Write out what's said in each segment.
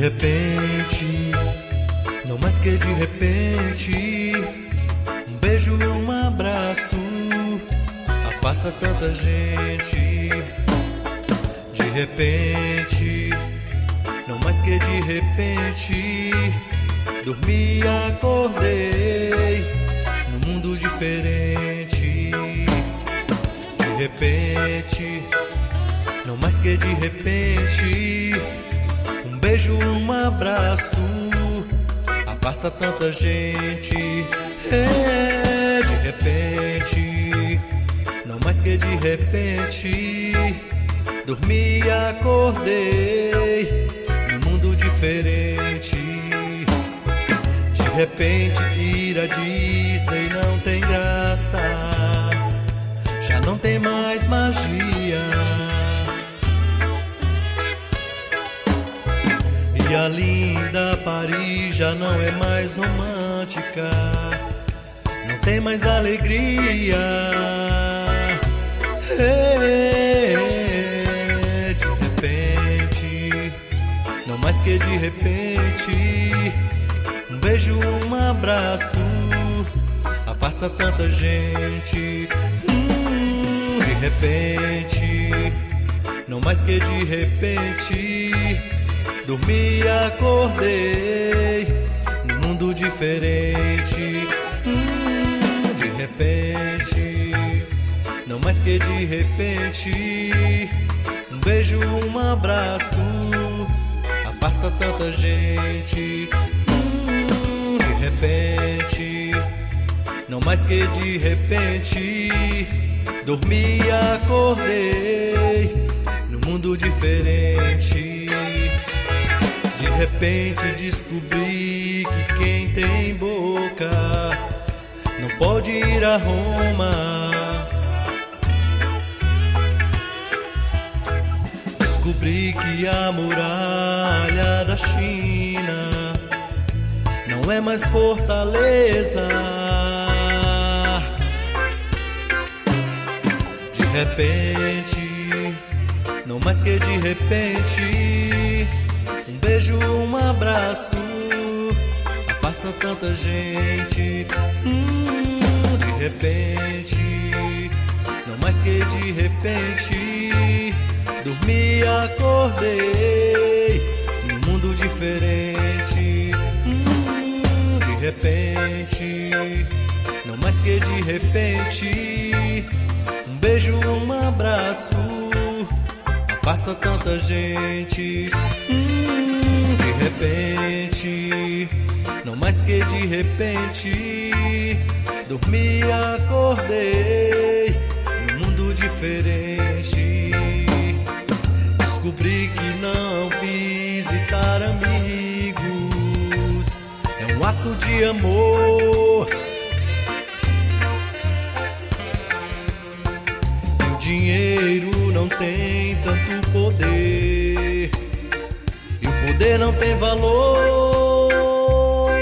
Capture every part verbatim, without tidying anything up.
repente, não mais que de repente, um beijo e um abraço afasta tanta gente. De repente, não mais que de repente, dormi e acordei num mundo diferente. De repente, não mais que de repente, um beijo, um abraço afasta tanta gente. É, de repente, não mais que de repente, dormi e acordei num mundo diferente. De repente, ir a Disney não tem graça, já não tem mais magia. E a linda Paris já não é mais romântica, não tem mais alegria. É, de repente, não mais que de repente, um beijo, um abraço afasta tanta gente. Hum, de repente, não mais que de repente, dormi e acordei num mundo diferente. Hum, de repente, não mais que de repente, um beijo, um abraço afasta tanta gente. Hum, de repente, não mais que de repente, dormi e acordei num mundo diferente. De repente descobri que quem tem boca não pode ir a Roma. Descobri que a muralha da China não é mais fortaleza. De repente, não mais que de repente, um beijo, um abraço afasta tanta gente. Hum, de repente, não mais que de repente, dormi e acordei num mundo diferente. Hum, de repente, não mais que de repente, um beijo, um abraço afasta tanta gente. Hum, de repente, não mais que de repente, dormi e acordei num mundo diferente. Descobri que não visitar amigos é um ato de amor. E o dinheiro não tem tanto poder, e o poder não tem valor.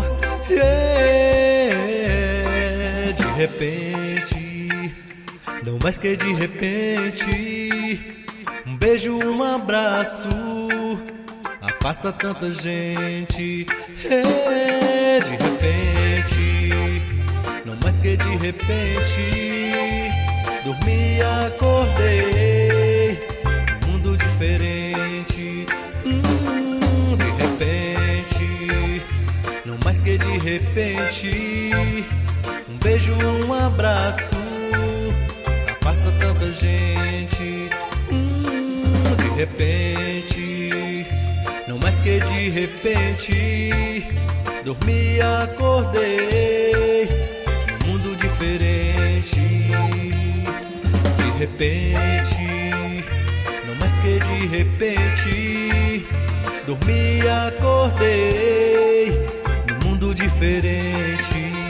Yeah. De repente, não mais que de repente, um beijo, um abraço afasta tanta gente. É, de repente, não mais que de repente, dormi e acordei num mundo diferente. Hum, de repente, não mais que de repente, um beijo, um abraço afasta tanta gente. De repente, não mais que de repente, dormi e acordei num mundo diferente. De repente, não mais que de repente, dormi e acordei num mundo diferente.